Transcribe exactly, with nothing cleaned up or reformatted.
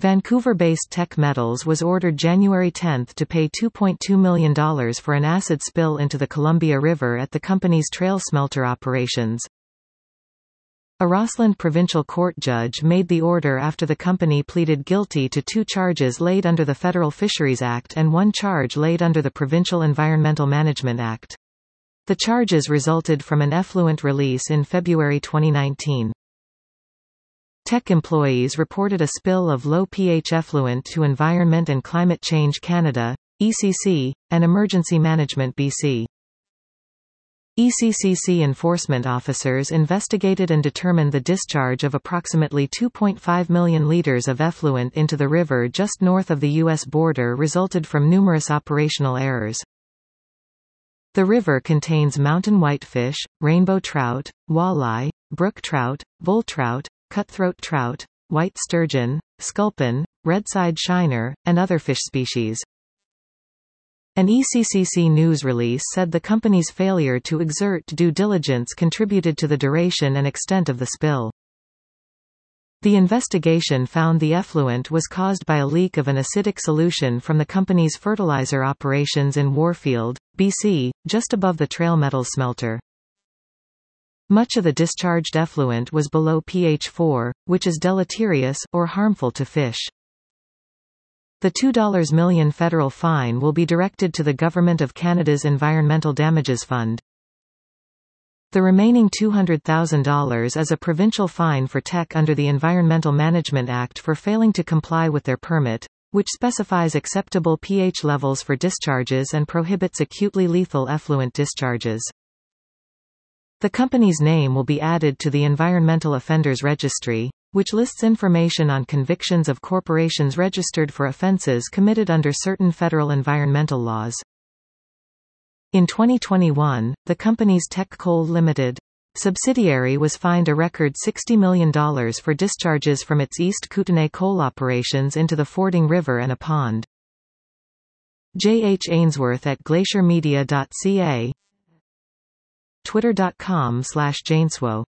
Vancouver-based Teck Metals was ordered January tenth to pay two point two million dollars for an acid spill into the Columbia River at the company's Trail smelter operations. A Rossland provincial court judge made the order after the company pleaded guilty to two charges laid under the Federal Fisheries Act and one charge laid under the Provincial Environmental Management Act. The charges resulted from an effluent release in February twenty nineteen. Teck employees reported a spill of low-pH effluent to Environment and Climate Change Canada, E C C, and Emergency Management B C. E C C C enforcement officers investigated and determined the discharge of approximately two point five million litres of effluent into the river just north of the U S border resulted from numerous operational errors. The river contains mountain whitefish, rainbow trout, walleye, brook trout, bull trout, cutthroat trout, white sturgeon, sculpin, red-side shiner, and other fish species. An E C C C news release said the company's failure to exert due diligence contributed to the duration and extent of the spill. The investigation found the effluent was caused by a leak of an acidic solution from the company's fertilizer operations in Warfield, B C, just above the Trail Metals smelter. Much of the discharged effluent was below pH four, which is deleterious or harmful to fish. The two million dollars federal fine will be directed to the Government of Canada's Environmental Damages Fund. The remaining two hundred thousand dollars is a provincial fine for Teck under the Environmental Management Act for failing to comply with their permit, which specifies acceptable pH levels for discharges and prohibits acutely lethal effluent discharges. The company's name will be added to the Environmental Offenders Registry, which lists information on convictions of corporations registered for offences committed under certain federal environmental laws. In twenty twenty-one, the company's Teck Coal Limited subsidiary was fined a record sixty million dollars for discharges from its East Kootenay coal operations into the Fording River and a pond. J H Ainsworth at glacier media dot c a, twitter dot com slash Jainswo